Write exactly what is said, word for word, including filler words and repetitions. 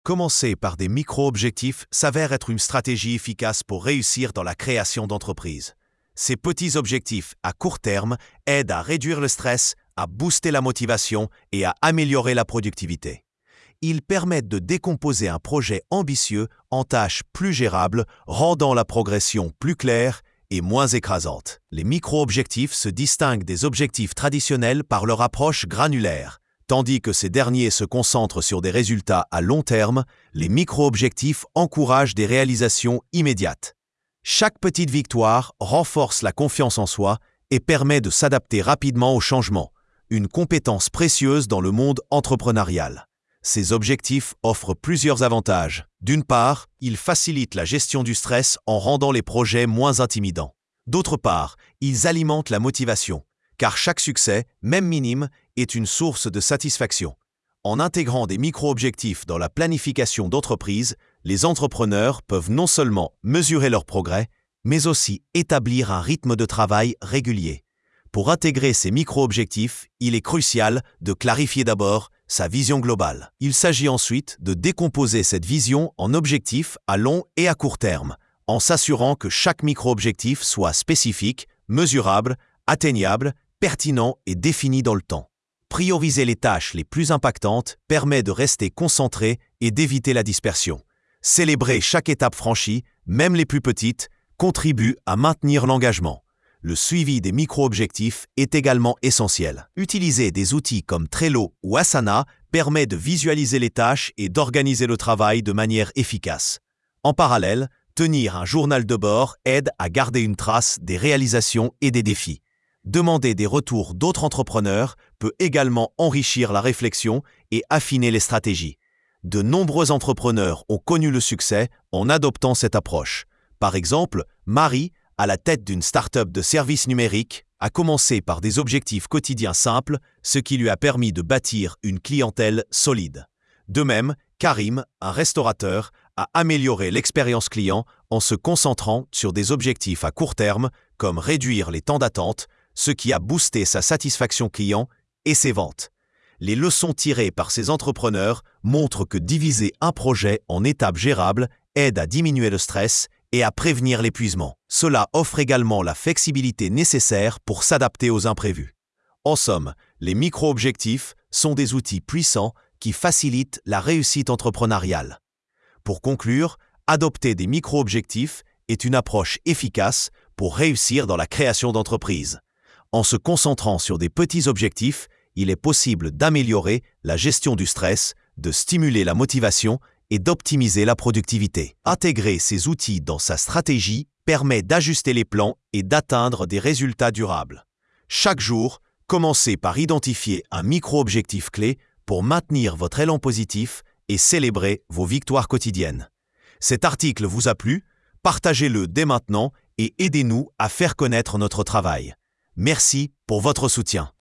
Commencer par des micro-objectifs s'avère être une stratégie efficace pour réussir dans la création d'entreprises. Ces petits objectifs à court terme aident à réduire le stress, à booster la motivation et à améliorer la productivité. Ils permettent de décomposer un projet ambitieux en tâches plus gérables, rendant la progression plus claire et moins écrasante. Les micro-objectifs se distinguent des objectifs traditionnels par leur approche granulaire. Tandis que ces derniers se concentrent sur des résultats à long terme, les micro-objectifs encouragent des réalisations immédiates. Chaque petite victoire renforce la confiance en soi et permet de s'adapter rapidement aux changements, une compétence précieuse dans le monde entrepreneurial. Ces objectifs offrent plusieurs avantages. D'une part, ils facilitent la gestion du stress en rendant les projets moins intimidants. D'autre part, ils alimentent la motivation, car chaque succès, même minime, est une source de satisfaction. En intégrant des micro-objectifs dans la planification d'entreprise, les entrepreneurs peuvent non seulement mesurer leur progrès, mais aussi établir un rythme de travail régulier. Pour intégrer ces micro-objectifs, il est crucial de clarifier d'abord sa vision globale. Il s'agit ensuite de décomposer cette vision en objectifs à long et à court terme, en s'assurant que chaque micro-objectif soit spécifique, mesurable, atteignable, pertinent et défini dans le temps. Prioriser les tâches les plus impactantes permet de rester concentré et d'éviter la dispersion. Célébrer chaque étape franchie, même les plus petites, contribue à maintenir l'engagement. Le suivi des micro-objectifs est également essentiel. Utiliser des outils comme Trello ou Asana permet de visualiser les tâches et d'organiser le travail de manière efficace. En parallèle, tenir un journal de bord aide à garder une trace des réalisations et des défis. Demander des retours d'autres entrepreneurs peut également enrichir la réflexion et affiner les stratégies. De nombreux entrepreneurs ont connu le succès en adoptant cette approche. Par exemple, Marie, à la tête d'une start-up de services numériques, a commencé par des objectifs quotidiens simples, ce qui lui a permis de bâtir une clientèle solide. De même, Karim, un restaurateur, a amélioré l'expérience client en se concentrant sur des objectifs à court terme, comme réduire les temps d'attente, ce qui a boosté sa satisfaction client et ses ventes. Les leçons tirées par ces entrepreneurs montrent que diviser un projet en étapes gérables aide à diminuer le stress et à prévenir l'épuisement. Cela offre également la flexibilité nécessaire pour s'adapter aux imprévus. En somme, les micro-objectifs sont des outils puissants qui facilitent la réussite entrepreneuriale. Pour conclure, adopter des micro-objectifs est une approche efficace pour réussir dans la création d'entreprises. En se concentrant sur des petits objectifs, il est possible d'améliorer la gestion du stress, de stimuler la motivation et d'optimiser la productivité. Intégrer ces outils dans sa stratégie permet d'ajuster les plans et d'atteindre des résultats durables. Chaque jour, commencez par identifier un micro-objectif clé pour maintenir votre élan positif et célébrer vos victoires quotidiennes. Cet article vous a plu? Partagez-le dès maintenant et aidez-nous à faire connaître notre travail. Merci pour votre soutien.